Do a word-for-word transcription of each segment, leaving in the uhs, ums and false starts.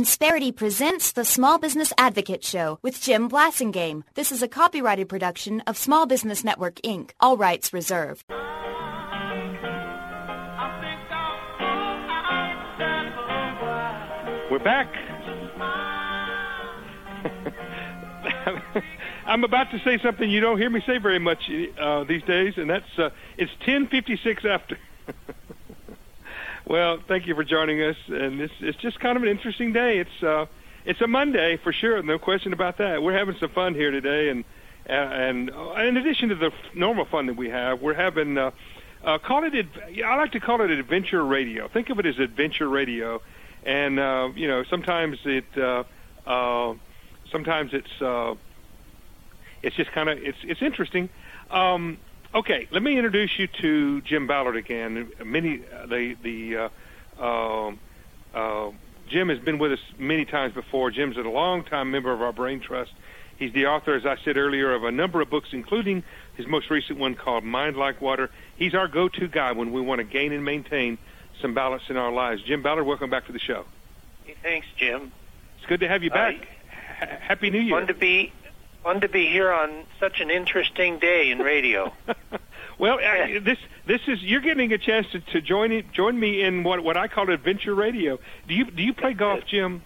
Insperity presents the Small Business Advocate Show with Jim Blasingame. This is a copyrighted production of Small Business Network, Incorporated. All rights reserved. We're back. I'm about to say something you don't hear me say very much uh, these days, and that's uh, it's ten fifty-six after. Well, thank you for joining us, and it's it's just kind of an interesting day. It's uh, it's a Monday for sure, no question about that. We're having some fun here today, and uh, and uh, in addition to the normal fun that we have, we're having uh, uh, call it I like to call it adventure radio. Think of it as adventure radio, and uh, you know sometimes it uh, uh, sometimes it's uh, it's just kind of it's it's interesting. Um, Okay, let me introduce you to Jim Ballard again. Many the the uh, uh, uh, Jim has been with us many times before. Jim's a long-time member of our Brain Trust. He's the author, as I said earlier, of a number of books, including his most recent one called Mind Like Water. He's our go-to guy when we want to gain and maintain some balance in our lives. Jim Ballard, welcome back to the show. Hey, thanks, Jim. It's good to have you back. Uh, H- Happy New Year. Fun to be. Fun to be here on such an interesting day in radio. Well, uh, this this is you're getting a chance to, to join it, join me in what what I call adventure radio. Do you do you play golf, Jim?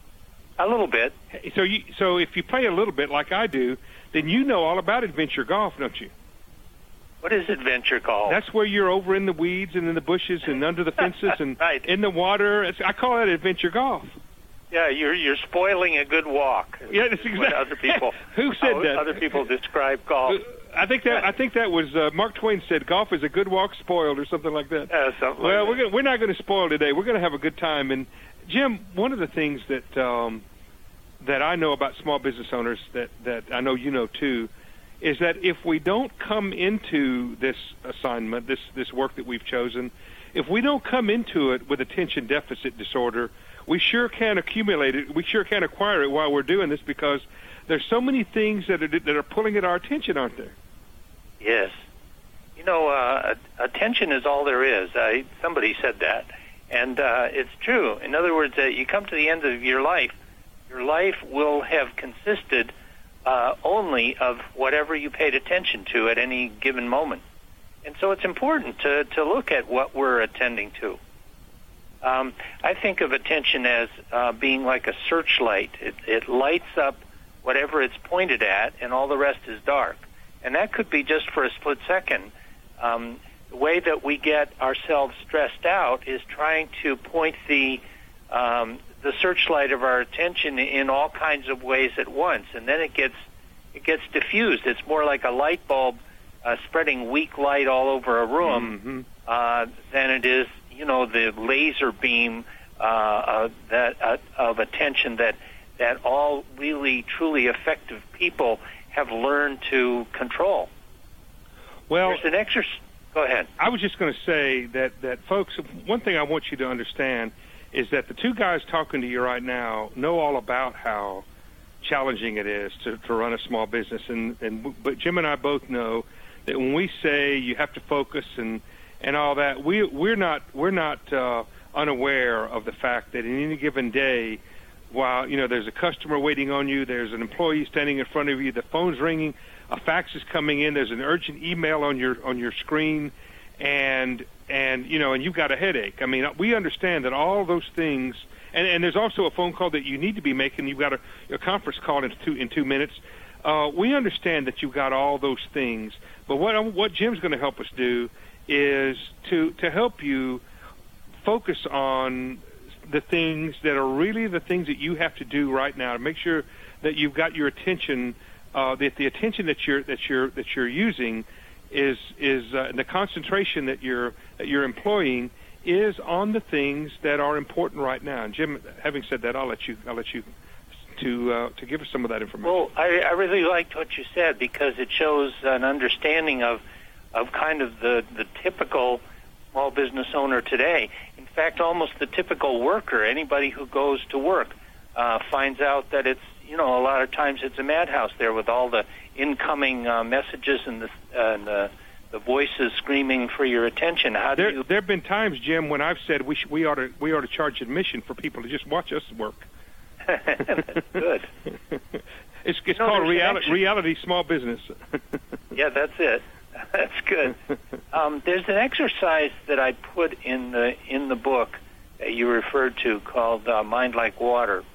A little bit. So you so if you play a little bit like I do, then you know all about adventure golf, don't you? What is adventure golf? That's where you're over in the weeds and in the bushes and under the fences and right. in the water. It's, I call it adventure golf. Yeah, you're you're spoiling a good walk. Yeah, that's exactly what other people. Who said that? Other people describe golf. I think that I think that was uh, Mark Twain said golf is a good walk spoiled or something like that. Yeah, something well, like we're that. gonna, we're not going to spoil today. We're going to have a good time. And Jim, one of the things that um, that I know about small business owners that that I know you know too is that if we don't come into this assignment, this this work that we've chosen, if we don't come into it with attention deficit disorder, we sure can accumulate it. We sure can acquire it while we're doing this because there's so many things that are, that are pulling at our attention, aren't there? Yes. You know, uh, attention is all there is. I, somebody said that, and uh, it's true. In other words, uh, you come to the end of your life, your life will have consisted uh, only of whatever you paid attention to at any given moment. And so it's important to, to look at what we're attending to. Um, I think of attention as uh, being like a searchlight. It, it lights up whatever it's pointed at, and all the rest is dark. And that could be just for a split second. Um, the way that we get ourselves stressed out is trying to point the um, the searchlight of our attention in all kinds of ways at once, and then it gets it gets diffused. It's more like a light bulb uh, spreading weak light all over a room mm-hmm. uh, than it is, you know, the laser beam uh, uh, that uh, of attention that that all really truly effective people have learned to control. Well, there's an exercise. Go ahead. I was just going to say that that folks, one thing I want you to understand is that the two guys talking to you right now know all about how challenging it is to, to run a small business, and and but Jim and I both know that when we say you have to focus and and all that, we we're not we're not uh, unaware of the fact that in any given day, while you know there's a customer waiting on you, there's an employee standing in front of you, the phone's ringing, a fax is coming in, there's an urgent email on your on your screen, and and you know and you've got a headache. I mean, we understand that all those things, and, and there's also a phone call that you need to be making. You've got a, a conference call in two in two minutes. Uh, we understand that you've got all those things, but what what Jim's going to help us do is to to help you focus on the things that are really the things that you have to do right now to make sure that you've got your attention, uh, that the attention that you're that you're that you're using is is uh, the concentration that you're that you're employing is on the things that are important right now. And Jim, having said that, I'll let you I'll let you to uh, to give us some of that information. Well, I, I really liked what you said because it shows an understanding of of kind of the the typical small business owner today. In fact, almost the typical worker, anybody who goes to work, uh, finds out that it's, you know, a lot of times it's a madhouse there with all the incoming uh, messages and the, uh, and the the voices screaming for your attention. How do there, you? There have been times, Jim, when I've said we sh- we ought to we ought to charge admission for people to just watch us work. That's good. It's, it's you know, called reality, reality small business. Yeah, that's it. That's good. Um, there's an exercise that I put in the in the book that you referred to called uh, Mind Like Water.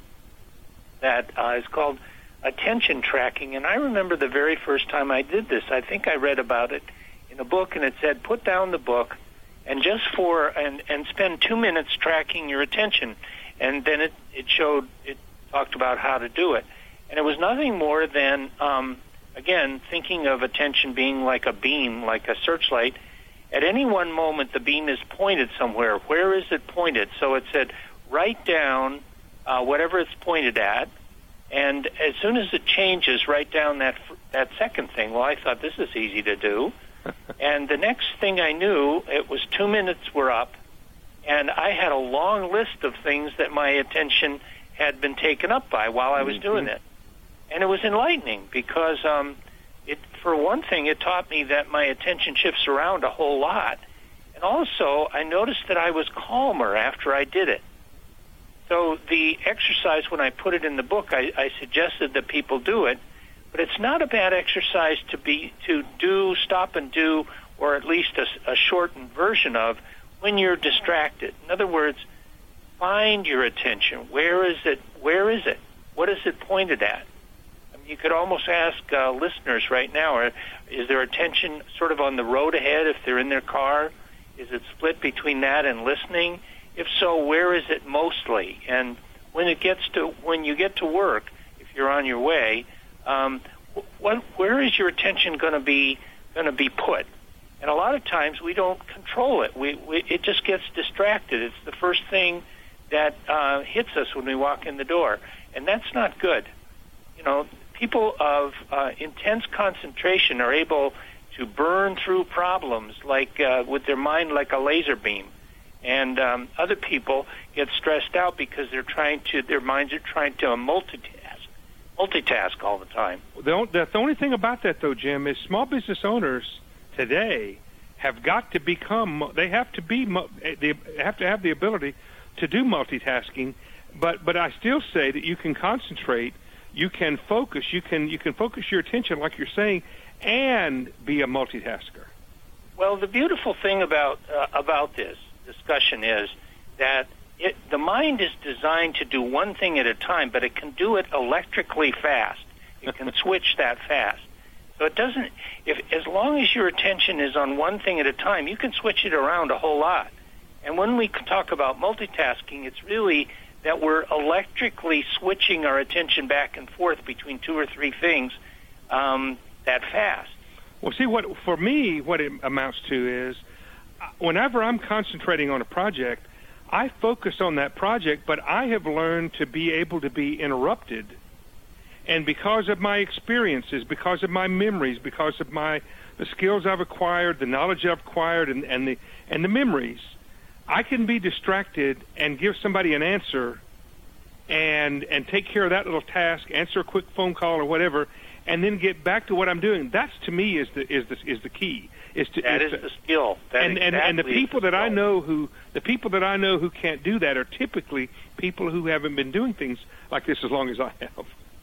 That uh, is called attention tracking. And I remember the very first time I did this. I think I read about it in a book, and it said, put down the book and just for and and spend two minutes tracking your attention. And then it it showed it talked about how to do it. And it was nothing more than, um, again, thinking of attention being like a beam, like a searchlight. At any one moment, the beam is pointed somewhere. Where is it pointed? So it said, write down uh, whatever it's pointed at, and as soon as it changes, write down that that second thing. Well, I thought, this is easy to do. And the next thing I knew, it was two minutes were up, and I had a long list of things that my attention had been taken up by while I was mm-hmm. doing it. And it was enlightening because, um, it, for one thing, it taught me that my attention shifts around a whole lot. And also, I noticed that I was calmer after I did it. So the exercise, when I put it in the book, I, I suggested that people do it. But it's not a bad exercise to be to do, stop and do, or at least a, a shortened version of when you're distracted. In other words, find your attention. Where is it? Where is it? What is it pointed at? You could almost ask uh, listeners right now, or is their attention sort of on the road ahead if they're in their car? Is it split between that and listening? If so, where is it mostly? And when it gets to when you get to work, if you're on your way, um, what, where is your attention going to be going to be put? And a lot of times we don't control it. We, we it just gets distracted. It's the first thing that uh, hits us when we walk in the door, and that's not good. You know. People of uh, intense concentration are able to burn through problems like uh, with their mind like a laser beam, and um, other people get stressed out because they're trying to their minds are trying to multitask, multitask all the time. The, the only thing about that, though, Jim, is small business owners today have got to become they have to be they have to have the ability to do multitasking, but but I still say that you can concentrate. You can focus. You can you can focus your attention, like you're saying, and be a multitasker. Well, the beautiful thing about uh, about this discussion is that it, the mind is designed to do one thing at a time, but it can do it electrically fast. It can switch that fast. So it doesn't. If as long as your attention is on one thing at a time, you can switch it around a whole lot. And when we talk about multitasking, it's really that we're electrically switching our attention back and forth between two or three things um, that fast. Well, see, what for me, what it amounts to is whenever I'm concentrating on a project, I focus on that project, but I have learned to be able to be interrupted. And because of my experiences, because of my memories, because of my the skills I've acquired, the knowledge I've acquired, and, and the and the memories, I can be distracted and give somebody an answer and and take care of that little task, answer a quick phone call or whatever, and then get back to what I'm doing. That's, to me, is the is the is the key. Is to, that is, is to, the skill. That and, exactly and and the people the that I know who the people that I know who can't do that are typically people who haven't been doing things like this as long as I have.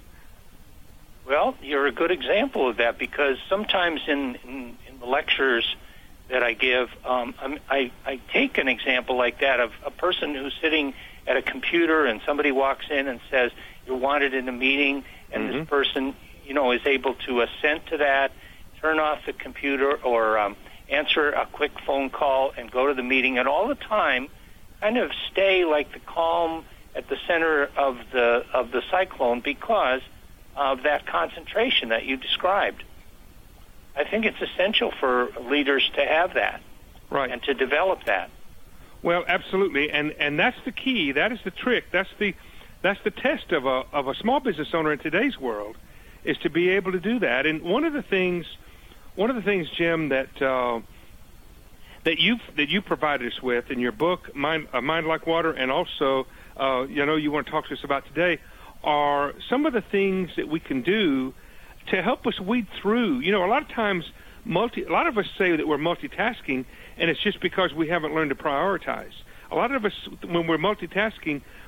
Well, you're a good example of that because sometimes in in, in the lectures that I give, um, I, I take an example like that of a person who's sitting at a computer and somebody walks in and says, you're wanted in a meeting, and mm-hmm. this person, you know, is able to assent to that, turn off the computer or um, answer a quick phone call and go to the meeting, and all the time kind of stay like the calm at the center of the of the cyclone because of that concentration that you described. I think it's essential for leaders to have that, right, and to develop that. Well, absolutely, and and that's the key. That is the trick. That's the that's the test of a of a small business owner in today's world, is to be able to do that. And one of the things, one of the things, Jim, that uh, that you that you provided us with in your book, Mind, uh, Mind Like Water, and also, uh, you know, you want to talk to us about today, are some of the things that we can do to help us weed through. You know, a lot of times, multi, a lot of us say that we're multitasking, and it's just because we haven't learned to prioritize. A lot of us, when we're multitasking,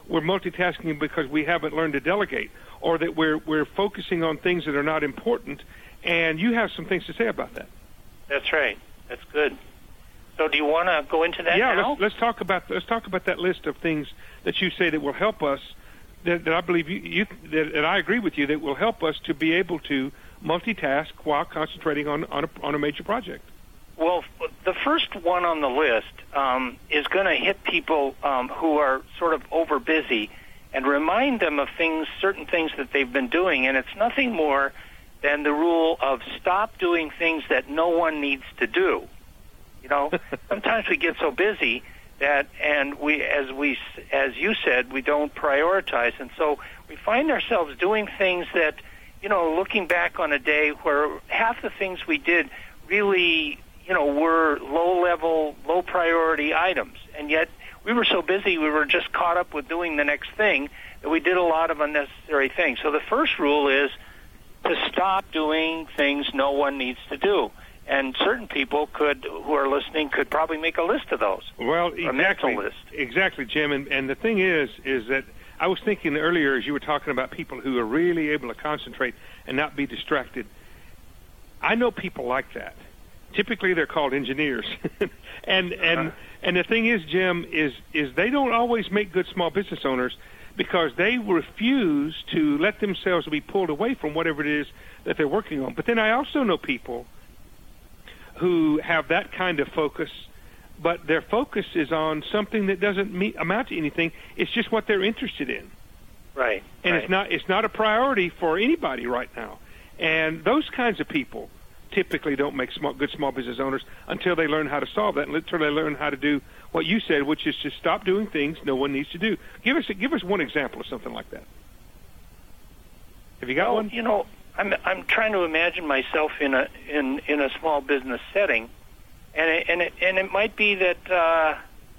we're multitasking because we haven't learned to delegate, or that we're we're focusing on things that are not important. And you have some things to say about that. That's right. That's good. So, do you want to go into that yeah, now? let's, let's talk about let's talk about that list of things that you say that will help us. That, that I believe you, you that, that I agree with you that will help us to be able to multitask while concentrating on on a, on a major project. Well, the first one on the list um, is going to hit people um, who are sort of over busy and remind them of things, certain things that they've been doing, and it's nothing more than the rule of stop doing things that no one needs to do. You know, sometimes we get so busy that, and we, as we, as you said, we don't prioritize, and so we find ourselves doing things that, you know, looking back on a day where half the things we did really, you know, were low-level, low-priority items, and yet we were so busy we were just caught up with doing the next thing that we did a lot of unnecessary things. So the first rule is to stop doing things no one needs to do. And certain people could, who are listening, could probably make a list of those. Well, a exactly, mental list. Exactly, Jim. And, and the thing is, is that I was thinking earlier as you were talking about people who are really able to concentrate and not be distracted. I know people like that. Typically, they're called engineers. and uh-huh. and and the thing is, Jim, is is they don't always make good small business owners because they refuse to let themselves be pulled away from whatever it is that they're working on. But then I also know people who have that kind of focus, but their focus is on something that doesn't meet, amount to anything. It's just what they're interested in. Right. And right. it's not it's not a priority for anybody right now. And those kinds of people typically don't make small, good small business owners until they learn how to solve that, and until they learn how to do what you said, which is to stop doing things no one needs to do. Give us give us one example of something like that. Have you got well, one? You know, I'm I'm trying to imagine myself in a in, in a small business setting, and it, and it, and it might be that uh,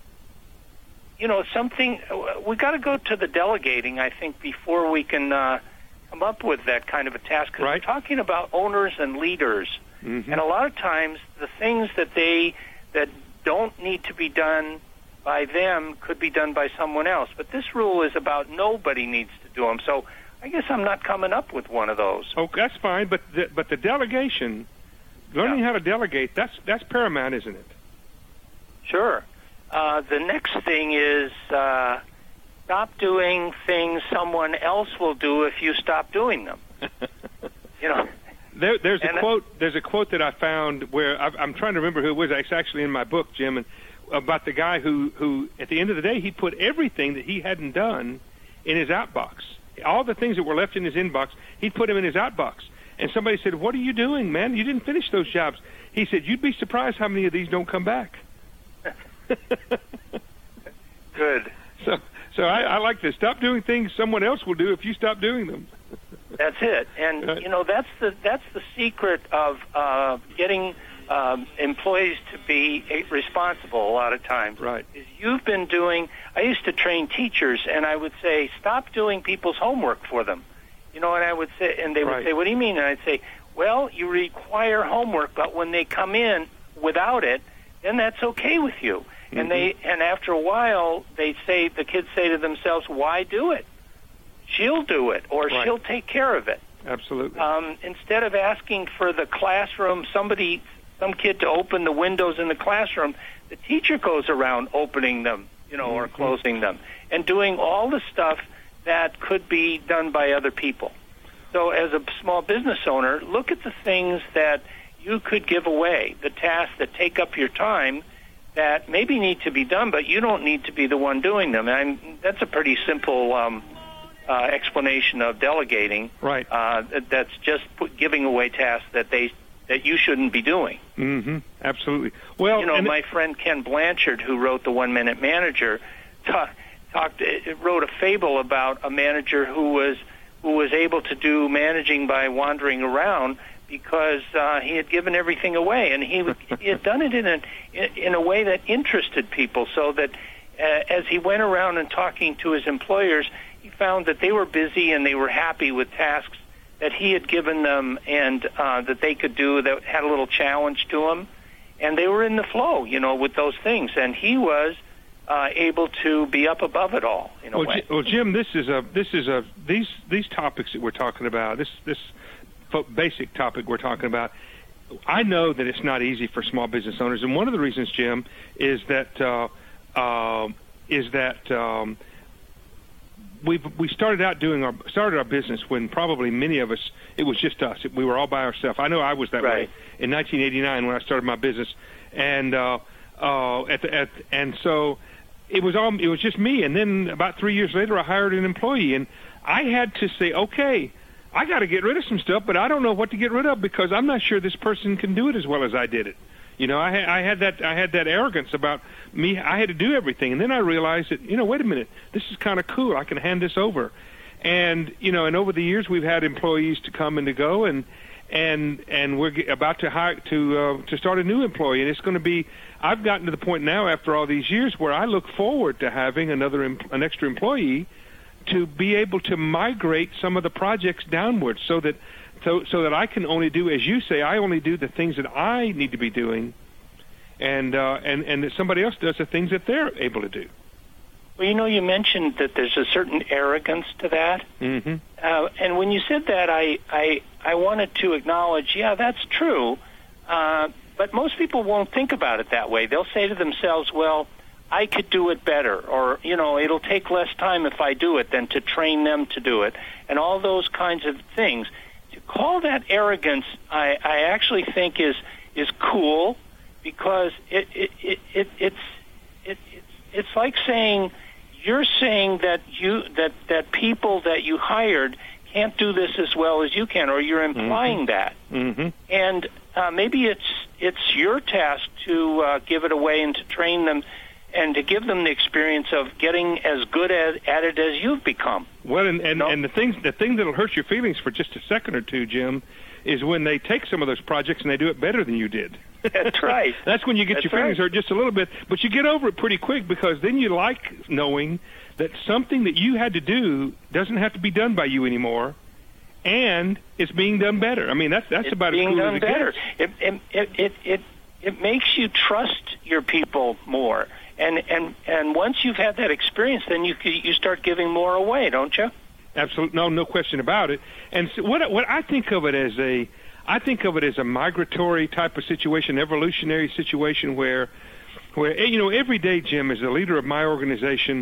you know something we got to go to the delegating. I think before we can uh, come up with that kind of a task, because right. we're talking about owners and leaders, mm-hmm. and a lot of times the things that they that don't need to be done by them could be done by someone else. But this rule is about nobody needs to do them. So I guess I'm not coming up with one of those. Oh, that's fine. But the, but the delegation, learning yeah. how to delegate, that's that's paramount, isn't it? Sure. Uh, the next thing is uh, stop doing things someone else will do if you stop doing them. you know. There, there's a and quote. There's a quote that I found where I, I'm trying to remember who it was. It's actually in my book, Jim, and about the guy who, who, at the end of the day, he put everything that he hadn't done in his outbox. All the things that were left in his inbox, he'd put them in his outbox. And somebody said, "What are you doing, man? You didn't finish those jobs." He said, "You'd be surprised how many of these don't come back." Good. So, so I, I like this. Stop doing things someone else will do if you stop doing them. That's it, and right. you know that's the that's the secret of uh, getting um, employees to be responsible. A lot of times, right? Is you've been doing. I used to train teachers, and I would say, "Stop doing people's homework for them." You know, and I would say, and they would right. say, "What do you mean?" And I'd say, "Well, you require homework, but when they come in without it, then that's okay with you." Mm-hmm. And they and after a while, they say the kids say to themselves, "Why do it? She'll do it, or right. she'll take care of it." Absolutely. Um, instead of asking for the classroom, somebody, some kid to open the windows in the classroom, the teacher goes around opening them, you know, mm-hmm. or closing them, and doing all the stuff that could be done by other people. So as a small business owner, look at the things that you could give away, the tasks that take up your time that maybe need to be done, but you don't need to be the one doing them. And that's a pretty simple um Uh, explanation of delegating, right? Uh, that's just put, giving away tasks that they that you shouldn't be doing. Mm-hmm. Absolutely. Well, you know, and my friend Ken Blanchard, who wrote the One Minute Manager, ta- talked wrote a fable about a manager who was who was able to do managing by wandering around because uh, he had given everything away, and he, he had done it in a in a way that interested people, so that uh, as he went around and talking to his employers, he found that they were busy and they were happy with tasks that he had given them and uh, that they could do that had a little challenge to them. And they were in the flow, you know, with those things. And he was uh, able to be up above it all in a well, way. J- well, Jim, this is a this is a these these topics that we're talking about. This this basic topic we're talking about. I know that it's not easy for small business owners, and one of the reasons, Jim, is that uh, uh, is that um, we we started out doing our started our business when probably many of us, it was just us. We were all by ourselves. I know I was that Right. way in nineteen eighty-nine when I started my business, and uh, uh, at the, at and so it was all it was just me. And then about three years later, I hired an employee, and I had to say, okay, I got to get rid of some stuff, but I don't know what to get rid of because I'm not sure this person can do it as well as I did it. You know, I, I had that I had that arrogance about me. I had to do everything, and then I realized that, you know, wait a minute, this is kind of cool. I can hand this over, and you know, and over the years we've had employees to come and to go, and and and we're about to hire to uh, to start a new employee, and it's going to be. I've gotten to the point now after all these years where I look forward to having another an extra employee to be able to migrate some of the projects downwards, so that. So, so that I can only do, as you say, I only do the things that I need to be doing, and uh, and and that somebody else does the things that they're able to do. Well, you know, you mentioned that there's a certain arrogance to that, Mm-hmm. uh, and when you said that, I I I wanted to acknowledge, yeah, that's true, uh, but most people won't think about it that way. They'll say to themselves, well, I could do it better, or, you know, it'll take less time if I do it than to train them to do it, and all those kinds of things. To call that arrogance, I, I actually think is is cool, because it, it, it, it it's it, it's it's like saying you're saying that you that, that people that you hired can't do this as well as you can, or you're implying Mm-hmm. that. Mm-hmm. And uh, maybe it's it's your task to uh, give it away and to train them and to give them the experience of getting as good at, at it as you've become. Well, and and, No. and the things the thing that'll hurt your feelings for just a second or two, Jim, is when they take some of those projects and they do it better than you did. That's right. That's when you get That's your feelings right. hurt just a little bit, but you get over it pretty quick, because then you like knowing that something that you had to do doesn't have to be done by you anymore, and it's being done better. I mean, that's that's It's about being as cool done as it better. gets. It, it, it, it, it, it makes you trust your people more. And, and and once you've had that experience, then you you start giving more away, don't you? Absolutely, no, no question about it. And so what what I think of it as a, I think of it as a migratory type of situation, evolutionary situation, where, where you know, every day, Jim, as the leader of my organization,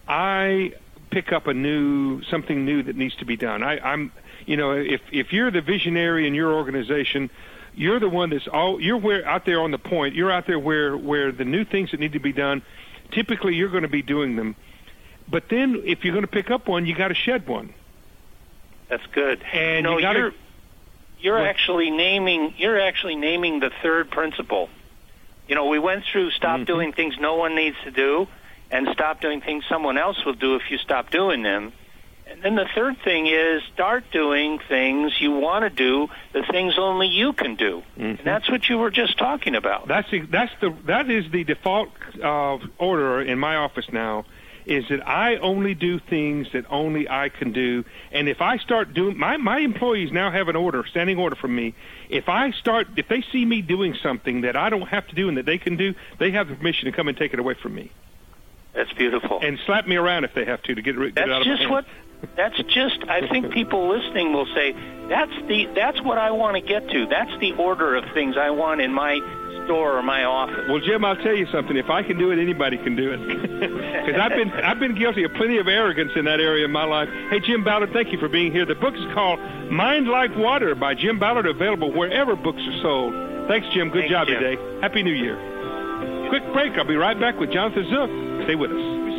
I pick up a new something new that needs to be done. I, I'm, you know, if if you're the visionary in your organization, you're the one that's all. You're where out there on the point. You're out there where where the new things that need to be done. Typically, you're going to be doing them. But then, if you're going to pick up one, you got to shed one. That's good. And no, you gotta, you're you're What? actually naming you're actually naming the third principle. You know, we went through stop Mm-hmm. doing things no one needs to do, and stop doing things someone else will do if you stop doing them. And then the third thing is start doing things you want to do, the things only you can do. Mm-hmm. And that's what you were just talking about. That's the, that's the that is the default uh, order in my office now. Is that I only do things that only I can do, and if I start doing, my my employees now have an order, standing order from me. If I start, if they see me doing something that I don't have to do and that they can do, they have the permission to come and take it away from me That's beautiful. and slap me around if they have to to get, it- get it out That's of my just hand. what. That's just. I think people listening will say, "That's the. That's what I want to get to. That's the order of things I want in my store or my office." Well, Jim, I'll tell you something. If I can do it, anybody can do it. Because I've been I've been guilty of plenty of arrogance in that area of my life. Hey, Jim Ballard, thank you for being here. The book is called Mind Like Water by Jim Ballard, available wherever books are sold. Thanks, Jim. Good Thanks, job Jim. today. Happy New Year. Quick break. I'll be right back with Jonathan Zook. Stay with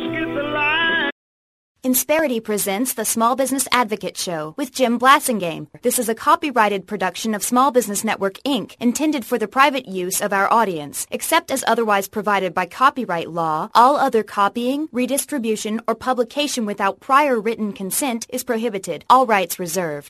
us. Insperity presents the Small Business Advocate Show with Jim Blasingame. This is a copyrighted production of Small Business Network, Incorporated, intended for the private use of our audience. Except as otherwise provided by copyright law, all other copying, redistribution, or publication without prior written consent is prohibited. All rights reserved.